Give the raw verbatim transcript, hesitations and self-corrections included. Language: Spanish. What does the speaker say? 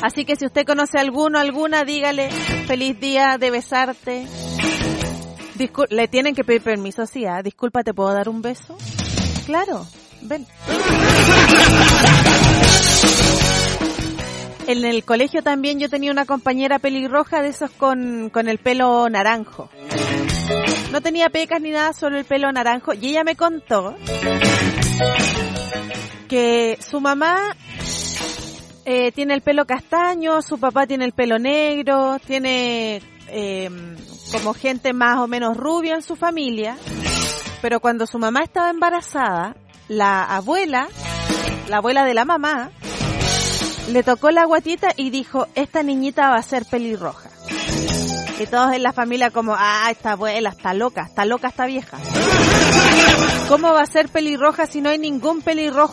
Así que si usted conoce a alguno, alguna, dígale feliz día de besarte. Discul- Le tienen que pedir permiso, sí, ¿ah? Disculpa, ¿te puedo dar un beso? Claro, ven. En el colegio también yo tenía una compañera pelirroja de esos con, con el pelo naranjo. No tenía pecas ni nada, solo el pelo naranjo. Y ella me contó que su mamá eh, tiene el pelo castaño, su papá tiene el pelo negro, tiene eh, como gente más o menos rubia en su familia. Pero cuando su mamá estaba embarazada, la abuela, la abuela de la mamá, le tocó la guatita y dijo, esta niñita va a ser pelirroja. Y todos en la familia como, ah, esta abuela está loca, está loca esta vieja. ¿Cómo va a ser pelirroja si no hay ningún pelirrojo